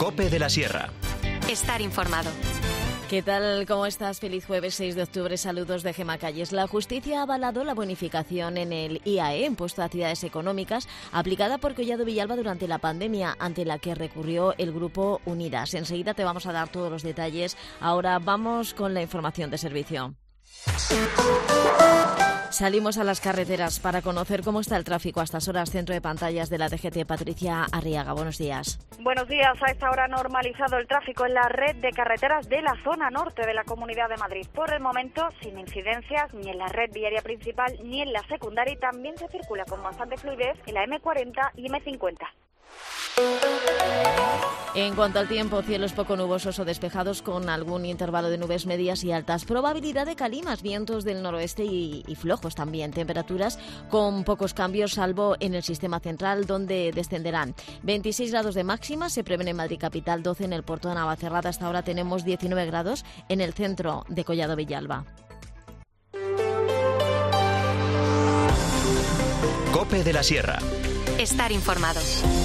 COPE de la Sierra. Estar informado. ¿Qué tal? ¿Cómo estás? Feliz jueves 6 de octubre. Saludos de Gemma Calles. La justicia ha avalado la bonificación en el IAE, Impuesto a Actividades Económicas, aplicada por Collado Villalba durante la pandemia, ante la que recurrió el Grupo Unidas. Enseguida te vamos a dar todos los detalles. Ahora vamos con la información de servicio. Salimos a las carreteras para conocer cómo está el tráfico a estas horas. Centro de pantallas de la DGT, Patricia Arriaga. Buenos días. Buenos días. A esta hora normalizado el tráfico en la red de carreteras de la zona norte de la Comunidad de Madrid. Por el momento, sin incidencias ni en la red viaria principal ni en la secundaria, y también se circula con bastante fluidez en la M40 y M50. En cuanto al tiempo, cielos poco nubosos o despejados con algún intervalo de nubes medias y altas. Probabilidad de calimas, vientos del noroeste y flojos también. Temperaturas con pocos cambios, salvo en el sistema central, donde descenderán. 26 grados de máxima se prevén en Madrid capital, 12 en el puerto de Navacerrada. Hasta ahora tenemos 19 grados en el centro de Collado Villalba. COPE de la Sierra. Estar informado.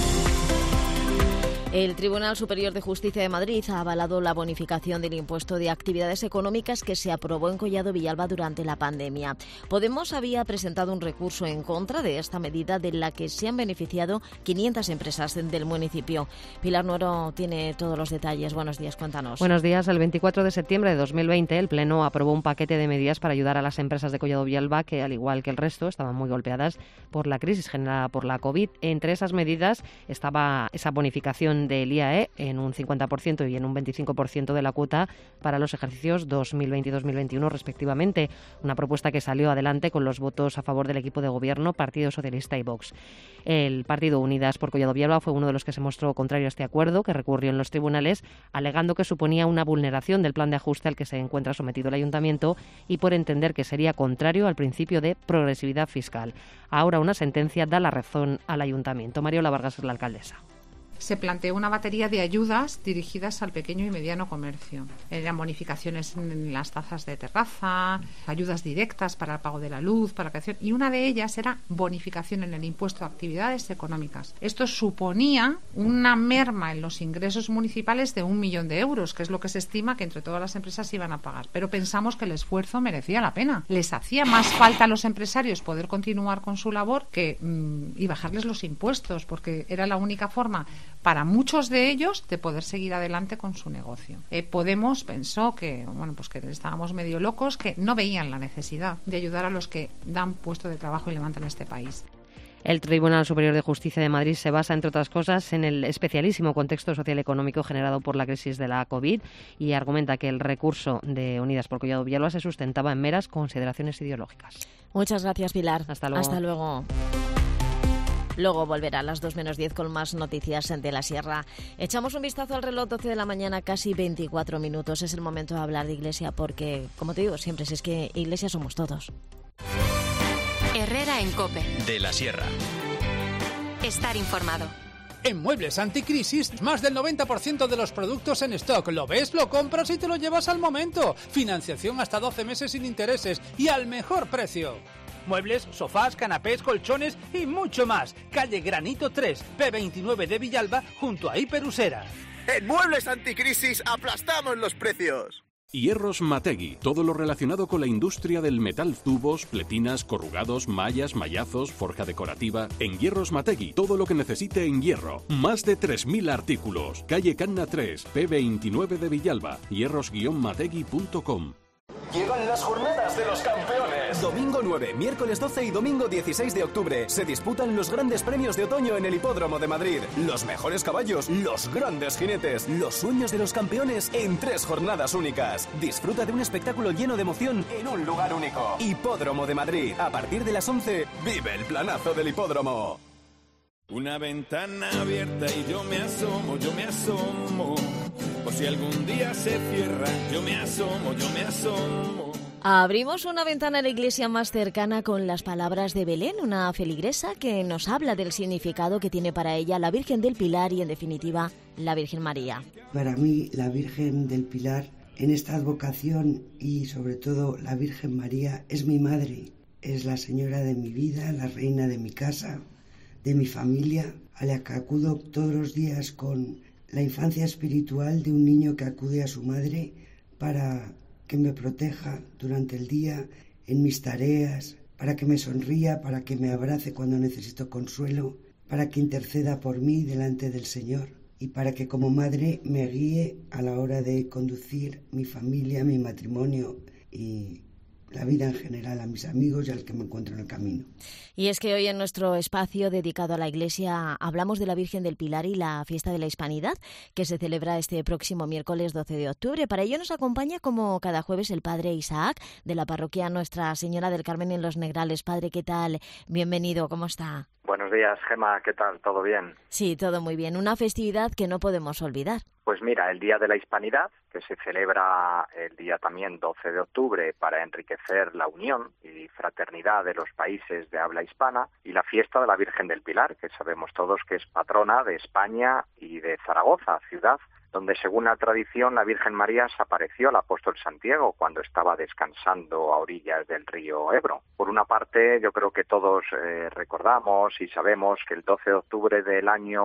El Tribunal Superior de Justicia de Madrid ha avalado la bonificación del impuesto de actividades económicas que se aprobó en Collado Villalba durante la pandemia. Podemos había presentado un recurso en contra de esta medida, de la que se han beneficiado 500 empresas del municipio. Pilar Nuero tiene todos los detalles. Buenos días, cuéntanos. Buenos días. El 24 de septiembre de 2020 el Pleno aprobó un paquete de medidas para ayudar a las empresas de Collado Villalba que, al igual que el resto, estaban muy golpeadas por la crisis generada por la COVID. Entre esas medidas estaba esa bonificación del IAE en un 50% y en un 25% de la cuota para los ejercicios 2020 y 2021 respectivamente. Una propuesta que salió adelante con los votos a favor del equipo de gobierno, Partido Socialista y Vox. El Partido Unidas por Collado Villalba fue uno de los que se mostró contrario a este acuerdo, que recurrió en los tribunales, alegando que suponía una vulneración del plan de ajuste al que se encuentra sometido el ayuntamiento y por entender que sería contrario al principio de progresividad fiscal. Ahora una sentencia da la razón al ayuntamiento. Mariola Vargas es la alcaldesa. Se planteó una batería de ayudas dirigidas al pequeño y mediano comercio. Eran bonificaciones en las tasas de terraza, ayudas directas para el pago de la luz, para la creación, y una de ellas era bonificación en el impuesto a actividades económicas. Esto suponía una merma en los ingresos municipales de 1 millón de euros, que es lo que se estima que entre todas las empresas iban a pagar. Pero pensamos que el esfuerzo merecía la pena. Les hacía más falta a los empresarios poder continuar con su labor y bajarles los impuestos, porque era la única forma para muchos de ellos de poder seguir adelante con su negocio. Podemos pensó que estábamos medio locos, que no veían la necesidad de ayudar a los que dan puesto de trabajo y levantan este país. El Tribunal Superior de Justicia de Madrid se basa, entre otras cosas, en el especialísimo contexto social y económico generado por la crisis de la COVID y argumenta que el recurso de Unidas por Collado Villalba se sustentaba en meras consideraciones ideológicas. Muchas gracias, Pilar. Hasta luego. Hasta luego. Luego volverá a las 2 menos 10 con más noticias de la Sierra. Echamos un vistazo al reloj, 12 de la mañana, casi 24 minutos. Es el momento de hablar de Iglesia porque, como te digo siempre, si es que Iglesia somos todos. Herrera en COPE. De la Sierra. Estar informado. En Muebles Anticrisis, más del 90% de los productos en stock. ¿Lo ves? Lo compras y te lo llevas al momento. Financiación hasta 12 meses sin intereses y al mejor precio. Muebles, sofás, canapés, colchones y mucho más. Calle Granito 3, P29 de Villalba, junto a Hiperusera. En Muebles Anticrisis aplastamos los precios. Hierros Mategui, todo lo relacionado con la industria del metal, tubos, pletinas, corrugados, mallas, mallazos, forja decorativa. En Hierros Mategui, todo lo que necesite en hierro. Más de 3.000 artículos. Calle Canna 3, P29 de Villalba. hierros-mategui.com. Llegan las jornadas de los campeones. Domingo 9, miércoles 12 y domingo 16 de octubre se disputan los grandes premios de otoño en el Hipódromo de Madrid. Los mejores caballos, los grandes jinetes, los sueños de los campeones en 3 jornadas únicas. Disfruta de un espectáculo lleno de emoción en un lugar único. Hipódromo de Madrid. A partir de las 11, vive el planazo del hipódromo. Una ventana abierta y yo me asomo. Por si algún día se cierra, yo me asomo. Abrimos una ventana a la iglesia más cercana con las palabras de Belén, una feligresa que nos habla del significado que tiene para ella la Virgen del Pilar y, en definitiva, la Virgen María. Para mí, la Virgen del Pilar, en esta advocación y, sobre todo, la Virgen María, es mi madre. Es la señora de mi vida, la reina de mi casa, de mi familia, a la que acudo todos los días con la infancia espiritual de un niño que acude a su madre para que me proteja durante el día en mis tareas, para que me sonría, para que me abrace cuando necesito consuelo, para que interceda por mí delante del Señor y para que como madre me guíe a la hora de conducir mi familia, mi matrimonio y la vida en general, a mis amigos y al que me encuentro en el camino. Y es que hoy en nuestro espacio dedicado a la Iglesia hablamos de la Virgen del Pilar y la Fiesta de la Hispanidad, que se celebra este próximo miércoles 12 de octubre. Para ello nos acompaña, como cada jueves, el Padre Isaac, de la parroquia Nuestra Señora del Carmen en Los Negrales. Padre, ¿qué tal? Bienvenido, ¿cómo está? Buenos días, Gemma, ¿qué tal? ¿Todo bien? Sí, todo muy bien. Una festividad que no podemos olvidar. Pues mira, el Día de la Hispanidad, que se celebra el día también 12 de octubre para enriquecer la unión y fraternidad de los países de habla hispana, y la fiesta de la Virgen del Pilar, que sabemos todos que es patrona de España y de Zaragoza, ciudad donde según la tradición la Virgen María se apareció al apóstol Santiago cuando estaba descansando a orillas del río Ebro. Por una parte, yo creo que todos recordamos y sabemos que el 12 de octubre del año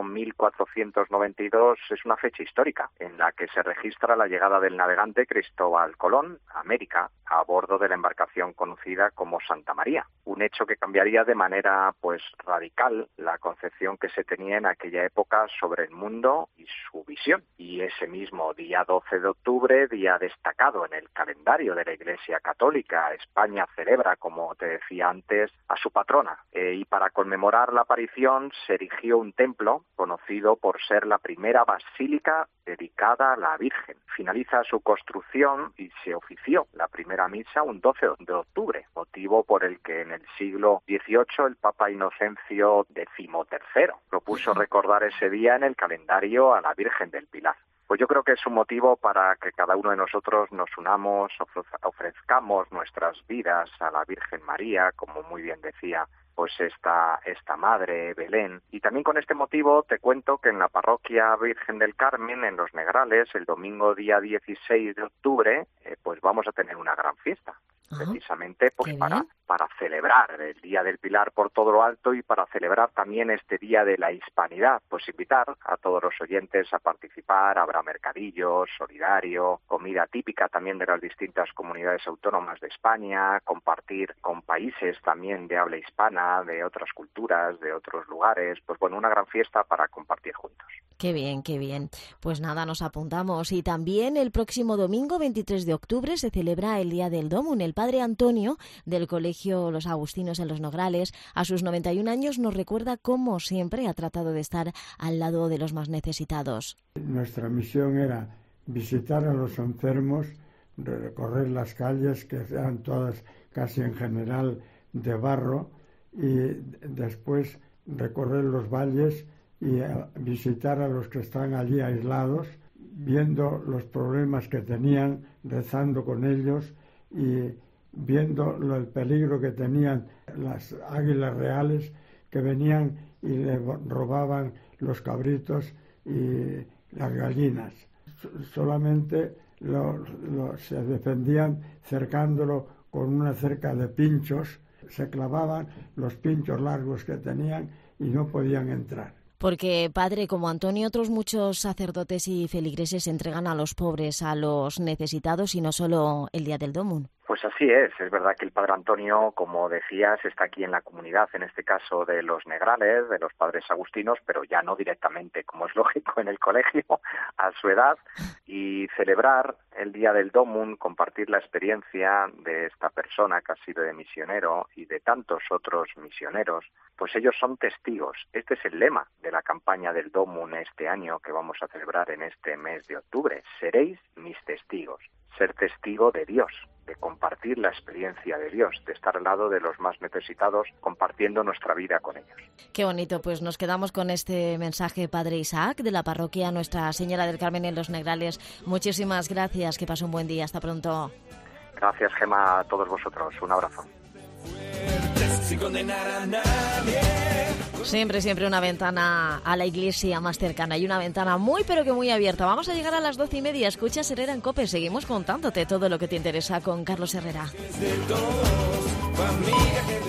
1492 es una fecha histórica en la que se registra la llegada del navegante Cristóbal Colón a América a bordo de la embarcación conocida como Santa María. Un hecho que cambiaría de manera radical la concepción que se tenía en aquella época sobre el mundo y su visión. Y ese mismo día 12 de octubre, día destacado en el calendario de la Iglesia Católica, España celebra, como te decía antes, a su patrona. Y para conmemorar la aparición se erigió un templo conocido por ser la primera basílica dedicada a la Virgen. Finaliza su construcción y se ofició la primera misa un 12 de octubre, motivo por el que en el siglo XVIII el Papa Inocencio XIII propuso recordar ese día en el calendario a la Virgen del Pilar. Pues yo creo que es un motivo para que cada uno de nosotros nos unamos, ofrezcamos nuestras vidas a la Virgen María, como muy bien decía pues esta madre, Belén. Y también con este motivo te cuento que en la parroquia Virgen del Carmen, en Los Negrales, el domingo día 16 de octubre, pues vamos a tener una gran fiesta. Precisamente pues para celebrar el Día del Pilar por todo lo alto y para celebrar también este Día de la Hispanidad. Pues invitar a todos los oyentes a participar, habrá mercadillo, solidario, comida típica también de las distintas comunidades autónomas de España, compartir con países también de habla hispana, de otras culturas, de otros lugares, pues bueno, una gran fiesta para compartir juntos. Qué bien, qué bien. Pues nada, nos apuntamos. Y también el próximo domingo, 23 de octubre, se celebra el Día del Dómun. El padre Antonio, del Colegio Los Agustinos en Los Negrales, a sus 91 años nos recuerda cómo siempre ha tratado de estar al lado de los más necesitados. Nuestra misión era visitar a los enfermos, recorrer las calles, que eran todas casi en general de barro, y después recorrer los valles y visitar a los que están allí aislados, viendo los problemas que tenían, rezando con ellos y viendo el peligro que tenían las águilas reales que venían y le robaban los cabritos y las gallinas. Solamente se defendían cercándolo con una cerca de pinchos, se clavaban los pinchos largos que tenían y no podían entrar. Porque, padre, como Antonio, otros muchos sacerdotes y feligreses se entregan a los pobres, a los necesitados y no solo el Día del Dómun. Pues así es verdad que el padre Antonio, como decías, está aquí en la comunidad, en este caso de Los Negrales, de los padres agustinos, pero ya no directamente, como es lógico, en el colegio, a su edad, y celebrar el Día del Dómun, compartir la experiencia de esta persona que ha sido de misionero y de tantos otros misioneros, pues ellos son testigos. Este es el lema de la campaña del Dómun este año que vamos a celebrar en este mes de octubre. Seréis mis testigos. Ser testigo de Dios, de compartir la experiencia de Dios, de estar al lado de los más necesitados, compartiendo nuestra vida con ellos. Qué bonito, pues nos quedamos con este mensaje, Padre Isaac, de la parroquia Nuestra Señora del Carmen en Los Negrales. Muchísimas gracias, que pase un buen día, hasta pronto. Gracias, Gemma, a todos vosotros, un abrazo. Sin condenar a nadie. Siempre una ventana a la iglesia más cercana y una ventana muy pero que muy abierta. Vamos a llegar a las 12:30. Escuchas Herrera en COPE. Seguimos contándote todo lo que te interesa con Carlos Herrera.